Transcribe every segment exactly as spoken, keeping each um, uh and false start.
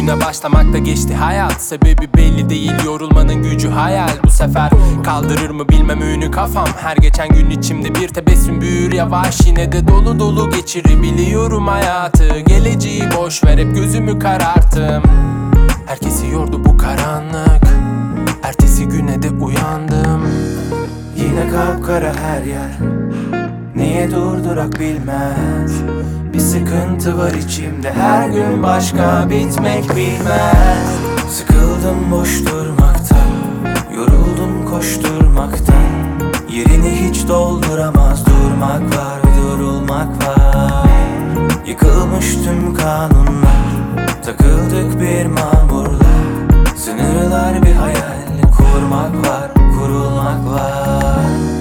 Güne başlamakta geçti hayat. Sebebi belli değil, yorulmanın gücü hayal. Bu sefer kaldırır mı bilmem ünü kafam. Her geçen gün içimde bir tebessüm büyür yavaş. Yine de dolu dolu geçirebiliyorum hayatı. Geleceği boş ver, hep gözümü kararttım. Herkesi yordu bu karanlık. Ertesi güne de uyandım. Yine kapkara her yer. Niye durdurak bilmez. Bir sıkıntı var içimde, her gün başka, bitmek bilmez. Sıkıldım boş durmaktan, yoruldum koşturmaktan. Yerini hiç dolduramaz, durmak var, durulmak var. Yıkılmış tüm kanunlar, takıldık bir mamurla. Sınırlar bir hayal, kurmak var, kurulmak var.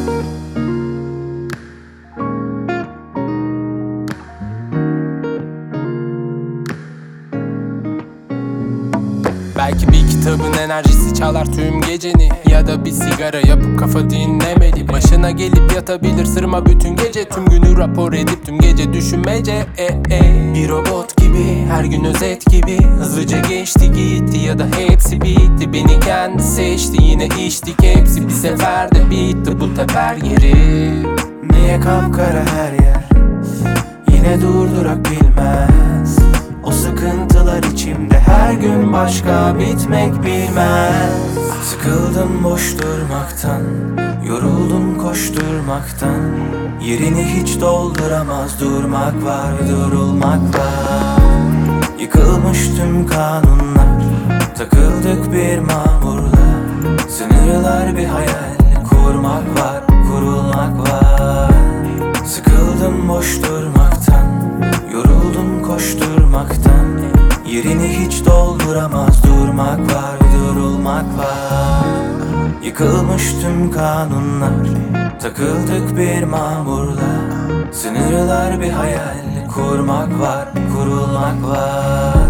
Belki bir kitabın enerjisi çalar tüm geceni. Ya da bir sigara yapıp kafa dinlemeli. Başına gelip yatabilir sırma bütün gece. Tüm günü rapor edip tüm gece düşünmece e, e. Bir robot gibi, her gün özet gibi. Hızlıca geçti gitti ya da hepsi bitti. Beni kendi seçti, yine içtik hepsi. Bir seferde bitti bu teper yeri. Niye kapkara her yer, yine durdurak bilmez. O sıkıntılar içimde, her gün başka, bitmek bilmez. Sıkıldım boş durmaktan, yoruldum koşturmaktan. Yerini hiç dolduramaz, durmak var, durulmak var. Yıkılmış tüm kanunlar, takıldık bir mamurla. Sınırlar bir hayal, kurmak var, kurulmak var. Sıkıldım boş durmaktan, yoruldum koşturmaktan. Yerini hiç dolduramaz, durmak var, durulmak var. Yıkılmış tüm kanunlar, takıldık bir mamurla. Sınırlar bir hayal, kurmak var, kurulmak var.